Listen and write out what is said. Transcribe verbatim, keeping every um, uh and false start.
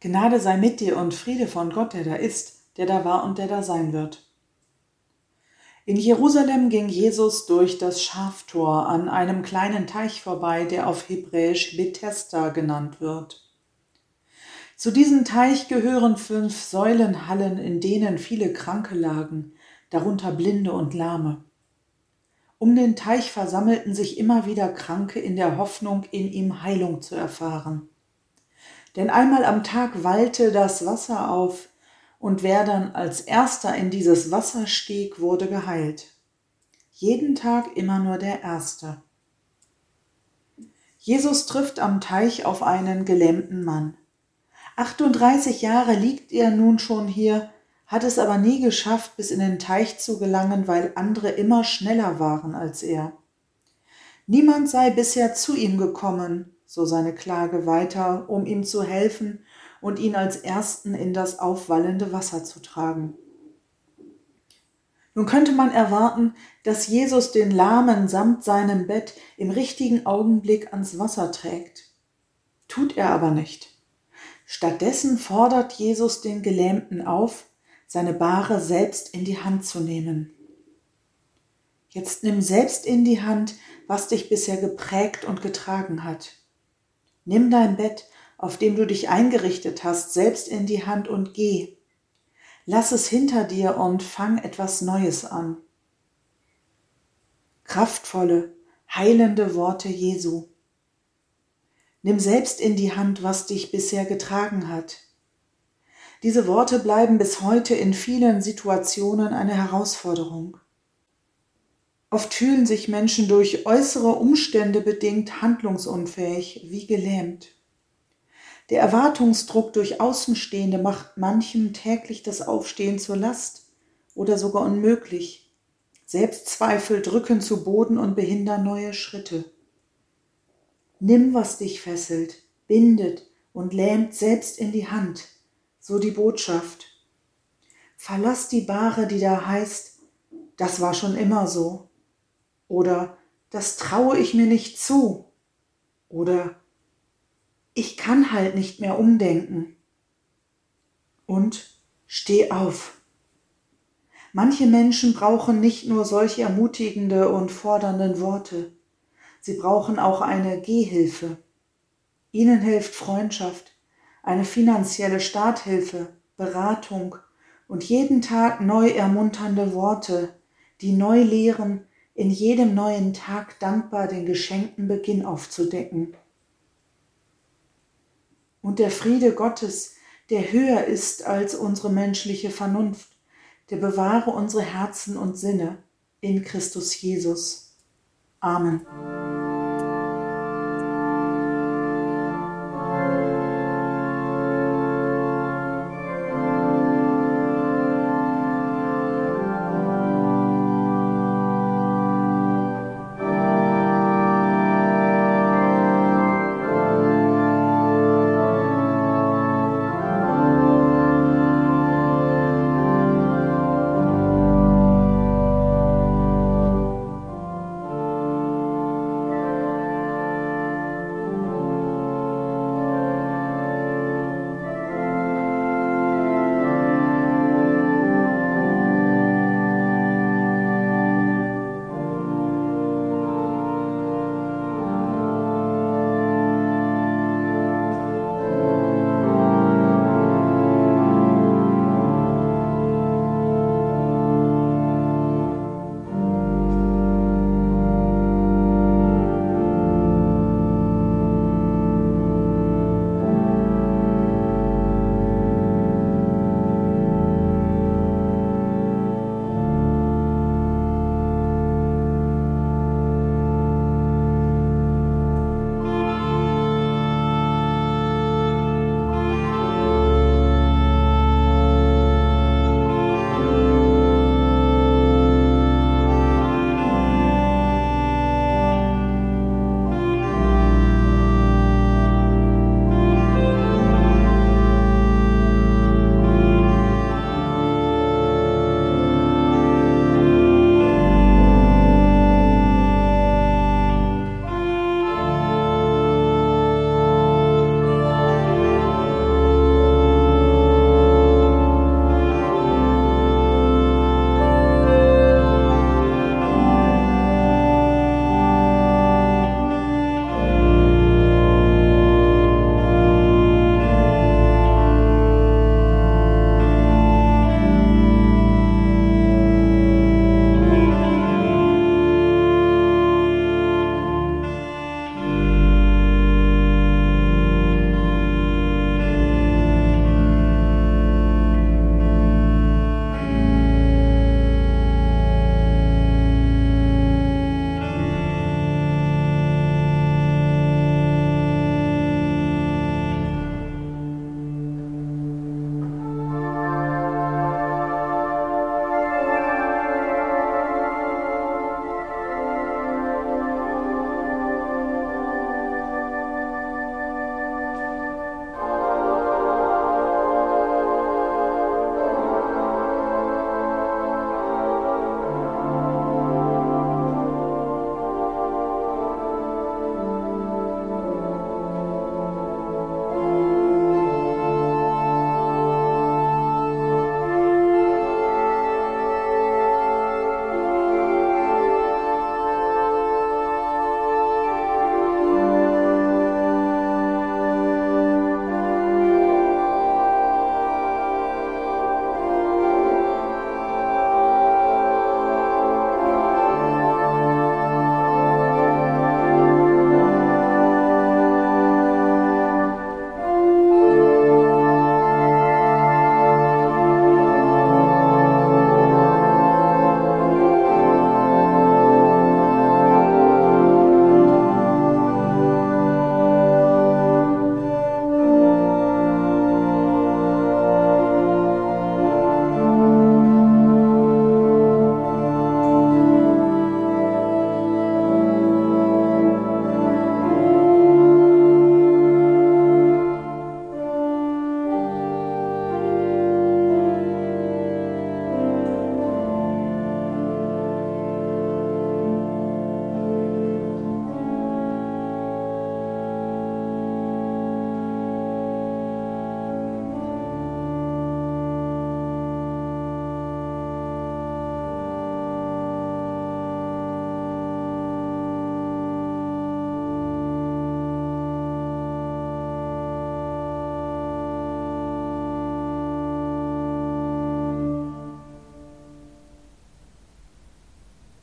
Gnade sei mit dir und Friede von Gott, der da ist, der da war und der da sein wird. In Jerusalem ging Jesus durch das Schaftor an einem kleinen Teich vorbei, der auf Hebräisch Bethesda genannt wird. Zu diesem Teich gehören fünf Säulenhallen, in denen viele Kranke lagen, darunter Blinde und Lahme. Um den Teich versammelten sich immer wieder Kranke in der Hoffnung, in ihm Heilung zu erfahren. Denn einmal am Tag wallte das Wasser auf, und wer dann als Erster in dieses Wasser stieg, wurde geheilt. Jeden Tag immer nur der Erste. Jesus trifft am Teich auf einen gelähmten Mann. achtunddreißig Jahre liegt er nun schon hier, hat es aber nie geschafft, bis in den Teich zu gelangen, weil andere immer schneller waren als er. Niemand sei bisher zu ihm gekommen, so seine Klage weiter, um ihm zu helfen und ihn als Ersten in das aufwallende Wasser zu tragen. Nun könnte man erwarten, dass Jesus den Lahmen samt seinem Bett im richtigen Augenblick ans Wasser trägt. Tut er aber nicht. Stattdessen fordert Jesus den Gelähmten auf, seine Bahre selbst in die Hand zu nehmen. Jetzt nimm selbst in die Hand, was dich bisher geprägt und getragen hat. Nimm dein Bett, auf dem du dich eingerichtet hast, selbst in die Hand und geh. Lass es hinter dir und fang etwas Neues an. Kraftvolle, heilende Worte Jesu. Nimm selbst in die Hand, was dich bisher getragen hat. Diese Worte bleiben bis heute in vielen Situationen eine Herausforderung. Oft fühlen sich Menschen durch äußere Umstände bedingt handlungsunfähig, wie gelähmt. Der Erwartungsdruck durch Außenstehende macht manchem täglich das Aufstehen zur Last oder sogar unmöglich. Selbstzweifel drücken zu Boden und behindern neue Schritte. Nimm, was dich fesselt, bindet und lähmt, selbst in die Hand, so die Botschaft. Verlass die Bahre, die da heißt, das war schon immer so. Oder das traue ich mir nicht zu. Oder ich kann halt nicht mehr umdenken. Und steh auf. Manche Menschen brauchen nicht nur solche ermutigende und fordernden Worte. Sie brauchen auch eine Gehhilfe. Ihnen hilft Freundschaft, eine finanzielle Starthilfe, Beratung und jeden Tag neu ermunternde Worte, die neu lehren, in jedem neuen Tag dankbar den geschenkten Beginn aufzudecken. Und der Friede Gottes, der höher ist als unsere menschliche Vernunft, der bewahre unsere Herzen und Sinne in Christus Jesus. Amen.